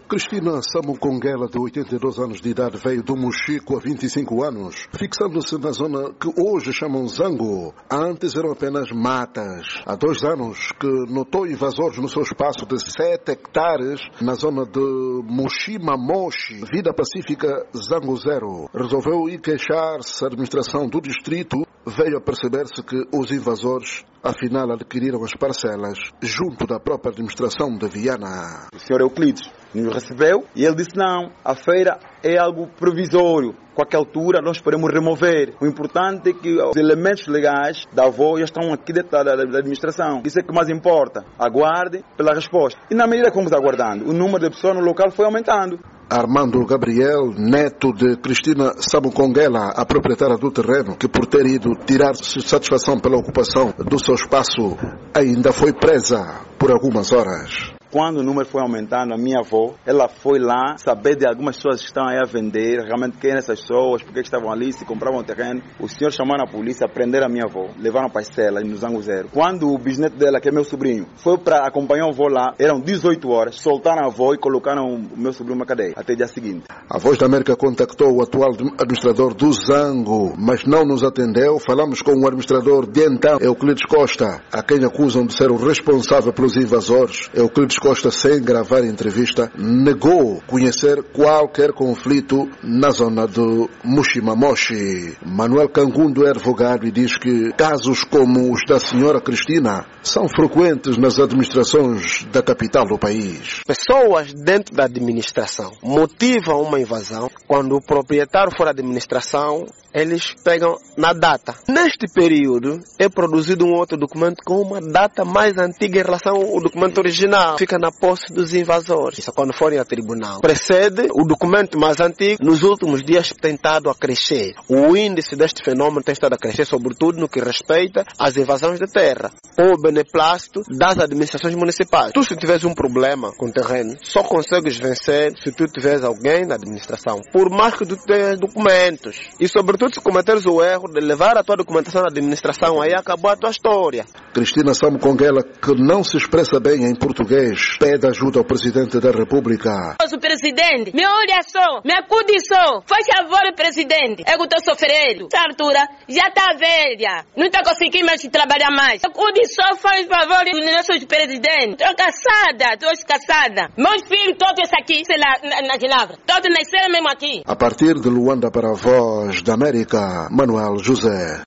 Cristina Samukongela, de 82 anos de idade, veio do Mochico há 25 anos, fixando-se na zona que hoje chamam Zango. Antes eram apenas matas. Há 2 anos que notou invasores no seu espaço de 7 hectares na zona de Moshi-Mamoshi, Vida Pacífica Zango Zero. Resolveu ir queixar-se à administração do distrito. Veio a perceber-se que os invasores, afinal, adquiriram as parcelas junto da própria administração de Viana. O senhor Euclides nos recebeu e ele disse: não, a feira é algo provisório. Qualquer altura nós podemos remover. O importante é que os elementos legais da avó já estão aqui dentro da administração. Isso é que mais importa. Aguarde pela resposta. E na medida que fomos aguardando, o número de pessoas no local foi aumentando. Armando Gabriel, neto de Cristina Samukongela, a proprietária do terreno, que por ter ido tirar satisfação pela ocupação do seu espaço, ainda foi presa por algumas horas. Quando o número foi aumentando, a minha avó, ela foi lá saber de algumas pessoas que estão aí a vender, realmente quem eram essas pessoas, porque estavam ali, se compravam terreno. O senhor chamaram a polícia, prenderam a minha avó, levaram para as celas no Zango Zero. Quando o bisneto dela, que é meu sobrinho, foi para acompanhar a avó lá, eram 18 horas, soltaram a avó e colocaram o meu sobrinho na cadeia, até o dia seguinte. A Voz da América contactou o atual administrador do Zango, mas não nos atendeu. Falamos com o administrador de então, Euclides Costa, a quem acusam de ser o responsável pelos invasores. Euclides Costa, sem gravar entrevista, negou conhecer qualquer conflito na zona do Moshi-Mamoshi. Manuel Cangundo é advogado e diz que casos como os da senhora Cristina são frequentes nas administrações da capital do país. Pessoas dentro da administração motivam uma invasão. Quando o proprietário for da administração, eles pegam na data. Neste período é produzido um outro documento com uma data mais antiga em relação ao documento original. Fica na posse dos invasores. Isso quando forem a tribunal. Precede o documento mais antigo. Nos últimos dias tem estado a crescer. O índice deste fenômeno tem estado a crescer, sobretudo no que respeita às invasões de terra ou beneplácito das administrações municipais. Tu, se tiveres um problema com terreno, só consegues vencer se tu tiveres alguém na administração, por mais que tu tenhas documentos. E sobretudo se cometeres o erro de levar a tua documentação na administração, aí acabou a tua história. Cristina Samukongela, que não se expressa bem em português, pede ajuda ao Presidente da República. O Presidente, me olha só, me acude só. Faz favor, Presidente. Eu estou sofrendo. Essa altura já está velha. Não está conseguindo mais trabalhar mais. Acude só, faz favor, nosso Presidente. Estou cansada. Meus filhos todos aqui, sei lá, na Ginebra. Todos nasceram mesmo aqui. A partir de Luanda para a Voz da América, Manuel José.